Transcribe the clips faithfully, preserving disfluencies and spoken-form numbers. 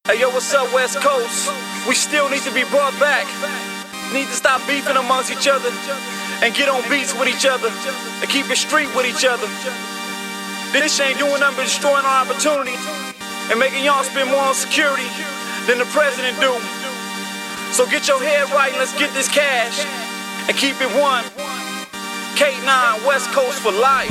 Hey yo, what's up, West Coast? We still need to be brought back. Need to stop beefing amongst each other and get on beats with each other and keep it street with each other. This ain't doing nothing but destroying our opportunity and making y'all spend more on security than the president do. So get your head right and let's get this cash and keep it one. K nine, West Coast for life.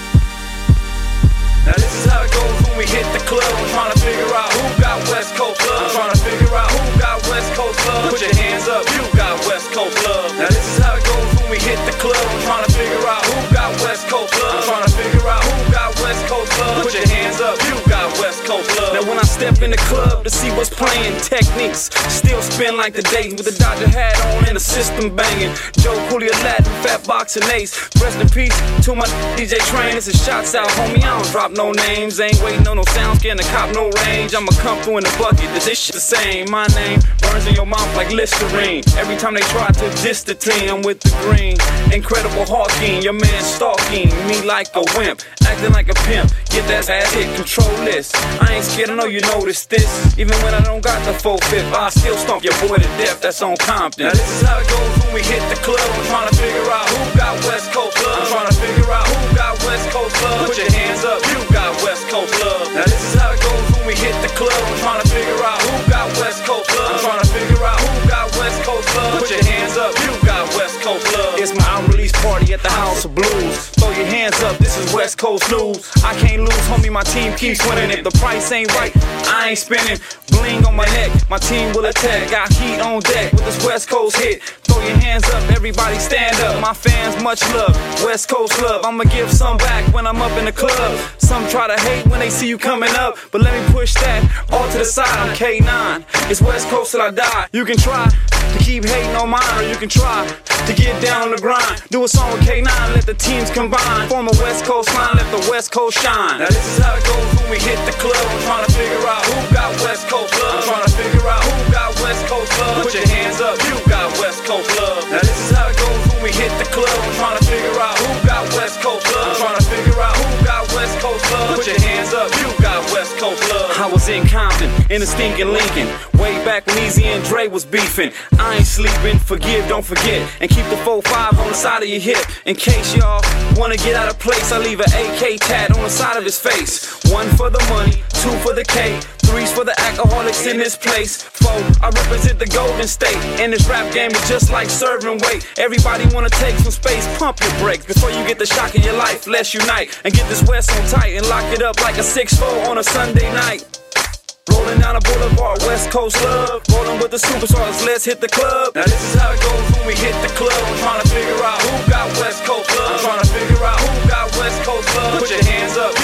Now this is how it goes when we hit the club. I'm trying to figure out who got West Coast love. I'm trying to figure out who got West Coast love. Put your hands up, you got West Coast love. Now this is how it goes when we hit the club. I'm trying to figure out who got West Coast love. I'm trying to figure out who got West Coast love. Put your hands up, you got West Coast love. Now when I step in the club to see what's playing, techniques still spin like the day with the Dodger hat on and the system banging. Joe Cooley, Latin, Fat Box and Ace. Rest in peace to my D J Train. This is shots out, homie. I don't drop no names. Ain't waiting on no sound scan to cop no range. I'ma come through in the bucket. This shit the same. My name burns in your mouth like Listerine. Every time they try to diss the team, I'm with the green. Incredible Hawking, your man stalking me like a wimp, acting like a pimp. Get that ass hit, control this. I ain't scared, I know you notice this. Even when I don't got the full fifth, I still stomp your boy to death. That's on Compton. Now this is how it goes when we hit the club. I'm trying to figure out who got West Coast love. I'm trying to figure out who got West Coast love. Put your hands up, you got West Coast love. Now this is how it goes when we hit the club. I'm trying to figure out who got West Coast love. I'm trying to figure out who got West Coast love. Put your hands up, you got West Coast love. It's my album release party at the House of Blues. Throw your hands up, this is West Coast news. I can't lose, homie, my team keeps winning it. The price ain't right, I ain't spinning. Bling on my neck, my team will attack. Got heat on deck with this West Coast hit. Throw your hands up, everybody stand up. My fans, much love, West Coast love. I'ma give some back when I'm up in the club. Some try to hate when they see you coming up, but let me push that all to the side. I'm K nine, it's West Coast till I die. You can try to keep hating on mine, or you can try to get down on the grind. Do a song with K nine, let the teams combine. Form a West Coast line, let the West Coast shine. Now this is how it goes when we hit the club. I'm trying to figure out who got West Coast love. I'm trying to figure out who got West Coast love. Put your hands up, you got West Coast love. Now this is how it goes when we hit the club. I'm trying to figure out who got West Coast love. I'm trying to figure out who got West Coast love. Put your hands up, you got West Coast love. I was in Compton, in a stinking Lincoln, way back when Easy and Dre was beefing. I ain't sleeping, forgive, don't forget, and keep the four five on the side of your hip. In case y'all wanna get out of place, I leave an A K tat on the side of his face. One for the money, two for the K, three's for the alcoholics in this place. Four, I represent the Golden State, and this rap game is just like serving weight. Everybody wanna take some space, pump your brakes before you get the shock of your life. Let's unite and get this West on tight and lock it up like a six four on a Sunday night. Rolling down the boulevard, West Coast love. Rolling with the superstars, let's hit the club. Now this is how it goes when we hit the club. I'm trying to figure out who got West Coast love. I'm trying to figure out who got West Coast love. Put your hands up,